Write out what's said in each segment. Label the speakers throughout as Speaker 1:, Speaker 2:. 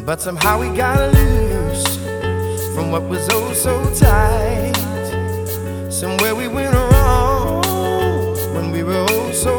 Speaker 1: but somehow we got loose from what was oh so tight. Somewhere we went wrong when we were oh so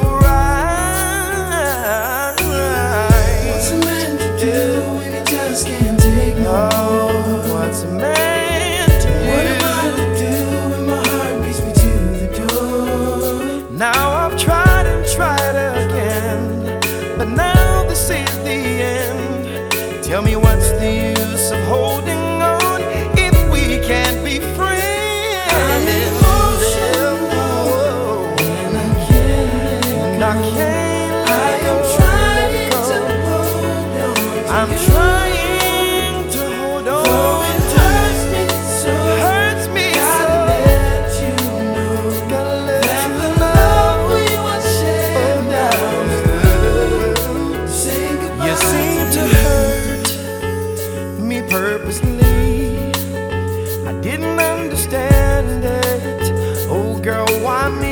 Speaker 1: right.
Speaker 2: What's a man to do when he just can't take no more?
Speaker 1: What's a man to do?
Speaker 2: What am I to do when my heart beats me to the door?
Speaker 1: Now I've tried and tried again, but now this is the end. Tell me what's the use of holding on if we can't be friends?
Speaker 2: I'm emotional and I can't let go. I am trying to hold on.
Speaker 1: I'm trying to hold on.
Speaker 2: Though it hurts me so, gotta let you know that the love we once shared now is through. Say goodbye.
Speaker 1: You seem to hurt me purposely. I didn't understand it. Oh girl, why me?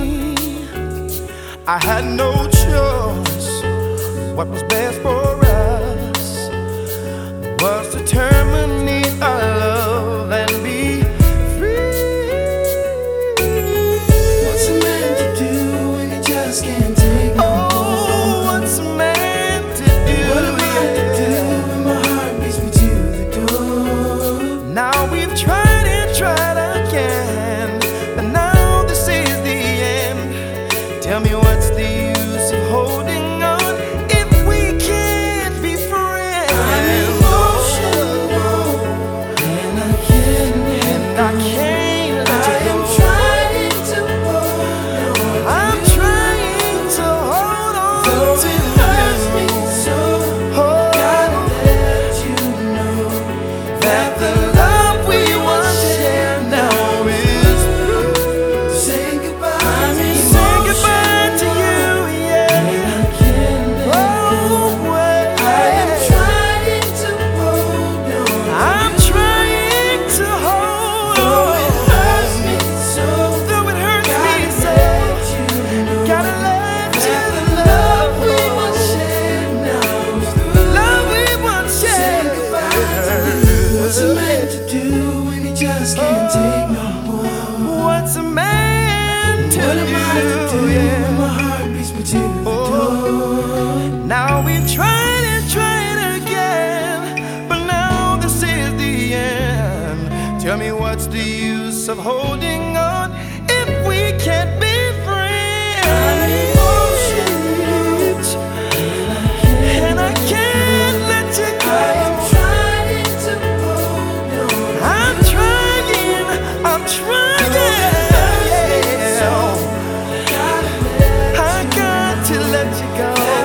Speaker 1: I had no choice. What was best for us was to terminate our love and be free.
Speaker 2: What's a man to do when he just can't take no more?
Speaker 1: Oh, what's a man to do?
Speaker 2: What am I to do when my heart beats me to the door?
Speaker 1: Now we've tried and tried again, but now this is the end. Tell me what's the use of holding on if we can't be friends?
Speaker 2: I'm emotional and I can't let
Speaker 1: I
Speaker 2: go.
Speaker 1: can't let you
Speaker 2: I am
Speaker 1: go.
Speaker 2: trying to hold on.
Speaker 1: I'm trying to hold on
Speaker 2: Though
Speaker 1: to
Speaker 2: it hurts me
Speaker 1: you.
Speaker 2: so,
Speaker 1: Oh,
Speaker 2: gotta let you know that the love we once shared now is through. Say goodbye. I'm
Speaker 1: say
Speaker 2: emotional
Speaker 1: goodbye to you, yeah.
Speaker 2: and I can't let go.
Speaker 1: Oh, wait.
Speaker 2: I am trying to hold on.
Speaker 1: I'm trying to hold
Speaker 2: Though
Speaker 1: on.
Speaker 2: it hurts me so,
Speaker 1: Though it hurts me
Speaker 2: gotta
Speaker 1: so,
Speaker 2: let you know
Speaker 1: gotta let
Speaker 2: that the
Speaker 1: you
Speaker 2: love we
Speaker 1: know.
Speaker 2: once shared now is through.
Speaker 1: Love we once
Speaker 2: Say
Speaker 1: shared.
Speaker 2: goodbye to you. What's a man to do when he just can't take no more?
Speaker 1: What's a man to
Speaker 2: What am I to do when
Speaker 1: yeah.
Speaker 2: my heart beats me to the door?
Speaker 1: Now we've tried and tried again, but now this is the end. Tell me what's the use of holding on if we can't be friends?
Speaker 2: I'm emotional
Speaker 1: And I can't let you
Speaker 2: I
Speaker 1: go.
Speaker 2: am trying to hold on.
Speaker 1: I'm trying.
Speaker 2: Gotta let
Speaker 1: I got to let you go.